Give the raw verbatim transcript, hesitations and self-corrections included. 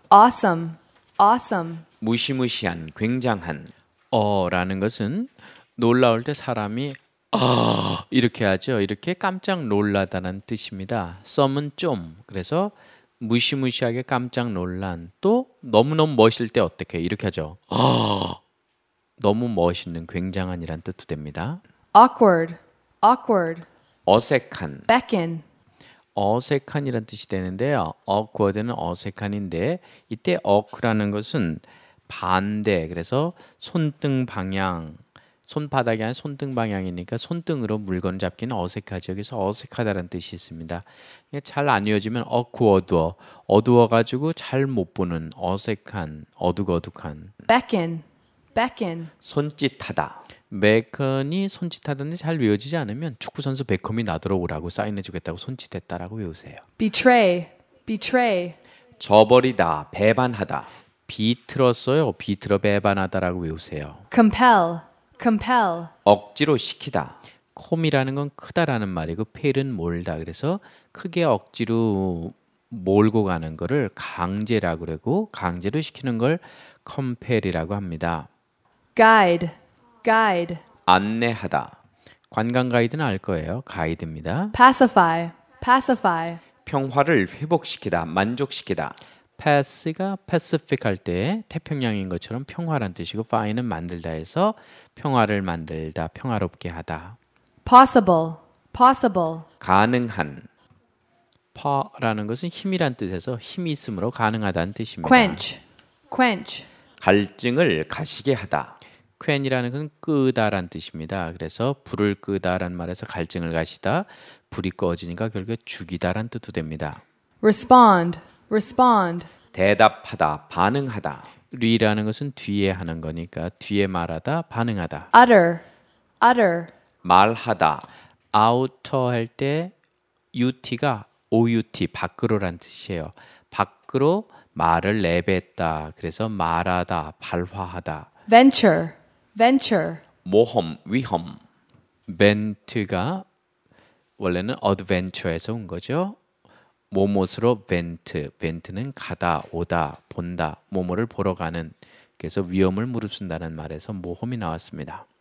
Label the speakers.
Speaker 1: awesome, awesome.
Speaker 2: 무시무시한, 굉장한.
Speaker 3: 어라는 것은 놀라울 때 사람이 아 이렇게 하죠. 이렇게 깜짝 놀라다는 뜻입니다. some은 좀. 그래서 무시무시하게 깜짝 놀란. 또 너무너무 멋있을 때 어떻게 이렇게 하죠. 아 너무 멋있는, 굉장한이란 뜻도 됩니다.
Speaker 1: awkward, awkward.
Speaker 2: 어색한.
Speaker 1: beckon,
Speaker 3: 어색한이란 뜻이 되는데요. awkward는 어색한인데 이때 awkward라는 것은 반대. 그래서 손등 방향, 손바닥이 아니라 손등 방향이니까 손등으로 물건을 잡기는 어색하죠. 그래서 어색하다는 뜻이 있습니다. 잘 안 이어지면 awkward, 어두워가지고 잘 못 보는, 어색한, 어둑어둑한.
Speaker 1: beckon, beckon.
Speaker 2: 손짓하다.
Speaker 3: 베컨이 손짓하던데 잘 외워지지 않으면 축구선수 베컴이 나더러 오라고 사인해주겠다고 손짓했다라고 외우세요.
Speaker 1: betray, betray.
Speaker 2: 저버리다, 배반하다.
Speaker 3: 비틀었어요. 비틀어 배반하다라고 외우세요.
Speaker 1: compel, compel.
Speaker 2: 억지로 시키다.
Speaker 3: 콤이라는 건 크다라는 말이고 펠은 몰다. 그래서 크게 억지로 몰고 가는 거를 강제라고 그러고 강제로 시키는 걸 컴펠이라고 합니다.
Speaker 1: guide, guide.
Speaker 2: 안내하다.
Speaker 3: 관광 가이드는 알 거예요. 가이드입니다.
Speaker 1: pacify, pacify.
Speaker 2: 평화를 회복시키다, 만족시키다.
Speaker 3: 패스가 패시픽 할 때 태평양인 것처럼 평화란 뜻이고 fine은 만들다 해서 평화를 만들다, 평화롭게 하다.
Speaker 1: possible, possible.
Speaker 2: 가능한.
Speaker 3: 파라는 것은 힘이란 뜻에서 힘이 있으므로 가능하다는 뜻입니다.
Speaker 1: quench, quench.
Speaker 2: 갈증을 가시게 하다.
Speaker 3: 퀸이라는 건 끄다란 뜻입니다. 그래서 불을 끄다란 말에서 갈증을 가시다, 불이 꺼지니까 결국에 죽이다란 뜻도 됩니다.
Speaker 1: respond, respond.
Speaker 2: 대답하다, 반응하다.
Speaker 3: 리라는 것은 뒤에 하는 거니까 뒤에 말하다, 반응하다.
Speaker 1: utter, utter.
Speaker 2: 말하다.
Speaker 3: outer 할 때 ut가 out, 밖으로란 뜻이에요. 밖으로 말을 내뱉다. 그래서 말하다, 발화하다.
Speaker 1: venture, venture.
Speaker 2: 모험, 위험.
Speaker 3: 벤트가 원래는 adventure에서 온 거죠. 모못으로 벤트, 벤트는 가다, 오다, 본다, 모모를 보러 가는. 그래서 위험을 무릅쓴다는 말에서 모험이 나왔습니다.